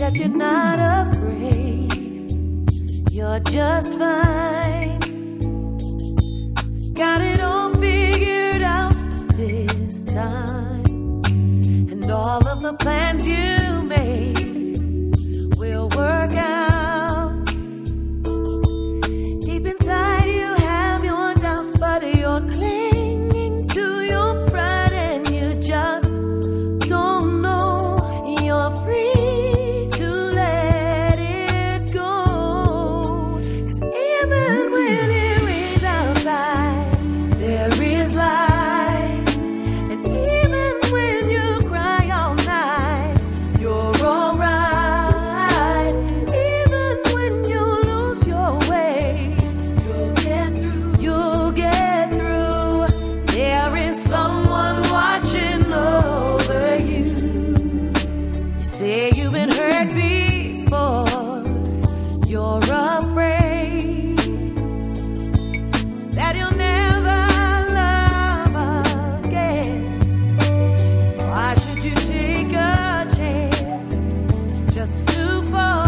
that you're not afraid. You're just fine. Got it all figured out this time. And all of the plans you made will work out. Deep inside you have your doubts, but you're clinging to your pride, and you just don't know you're free to let it go. 'Cause even when it rains outside, there is light. And even when you cry all night, you're alright. Even when you lose your way, you'll get through. You'll get through. There is someone watching over you. You say you've been hurt before. You're afraid that you'll never love again. Why should you take a chance just to fall?